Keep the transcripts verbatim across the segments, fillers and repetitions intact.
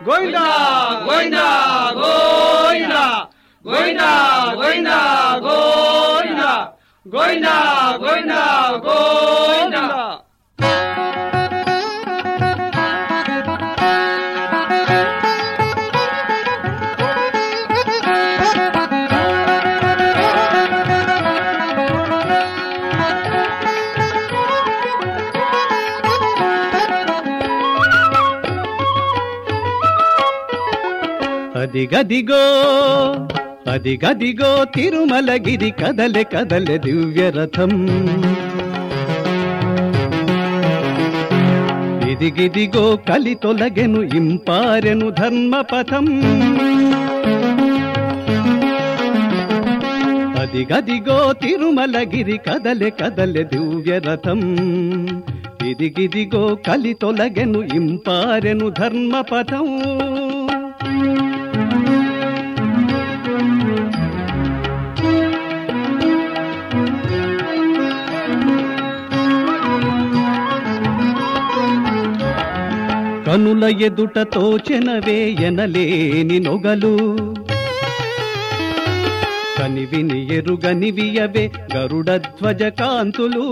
గోవిందా గోవిందా గోవిందా గోవిందా గోవిందా గోవిందా గోవిందా గోవిందా గోవిందా. అదిగదిగో అదిగదిగో తిరుమలగిరి కదలె కదలె దివ్యరథం. ఇదిగిదిగో కలి తొలగెను ఇంపారెను ధర్మపథం. అదిగదిగో తిరుమలగిరి కదలె కదలె దివ్యరథం. ఇదిగిదిగో కలి తొలగెను ఇంపారెను ధర్మపథం. కనుల ఎదుట తోచెనవే ఎనలేని నొగలు, కనివిని ఎరుగనివియవే గరుడధ్వజ కాంతులు.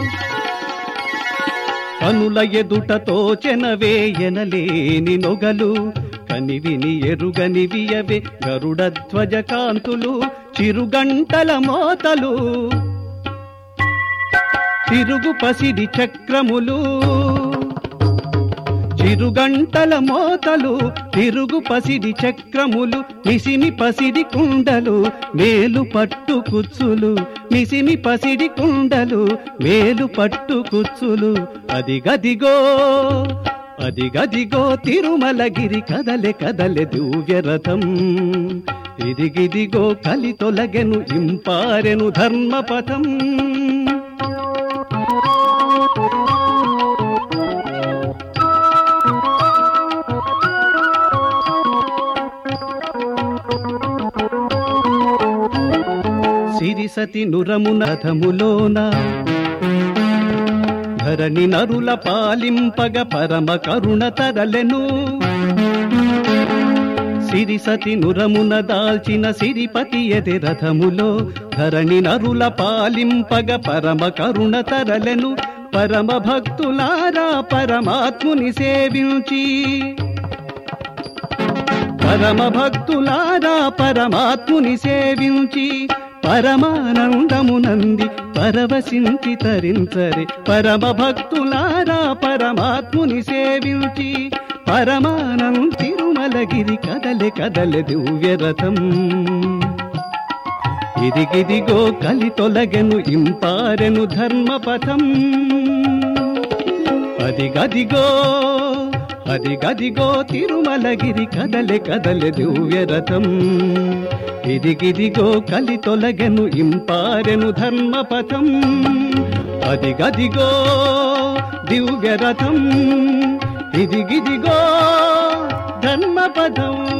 కనుల ఎదుట తోచెనవే ఎనలేని నొగలు, కనివిని ఎరుగనివియవే గరుడధ్వజ కాంతులు. చిరుగంటల మోతలు తిరుగు పసిడి చక్రములు, చిరుగంటల మోతలు తిరుగు పసిడి చక్రములు. నిసిమి పసిడి కుండలు మేలు పట్టు కుచ్చులు, నిసిమి పసిడి కుండలు మేలు పట్టు కుచ్చులు. అదిగదిగో అదిగదిగో తిరుమలగిరి కదలె కదలె దివ్యరథం. ఇదిగిదిగో కలి తొలగెను ఇంపారెను ధర్మపథం. సిరిసతి నురమున రథములోన ధరణి నరుల పాలింపగ పరమ కరుణ తరలెను. సిరిసతి నురమున దాల్చిన సిరిపతి ఎది రథములో ధరణి నరుల పాలింపగ పరమ కరుణ తరలెను. పరమ భక్తులారా పరమాత్ముని సేవించి, పరమ భక్తులారా పరమాత్ముని సేవించి పరమానందమునంది పరవశించి తరించరే. పరమ భక్తులారా పరమాత్ముని సేవించి పరమానంద తిరుమలగిరి కదలె కదలె దివ్యరథం. ఇదిగిదిగో కలి తొలగెను ఇంపారెను ధర్మపథం. అదిగదిగో అదిగదిగో తిరుమలగిరి కదలె కదలె దివ్యరథం. ఇదిగిదిగో కలి తొలగెను ఇంపారెను ధర్మపథం. అదిగదిగో దివ్యరథం, ఇదిగిదిగో ధర్మపథం.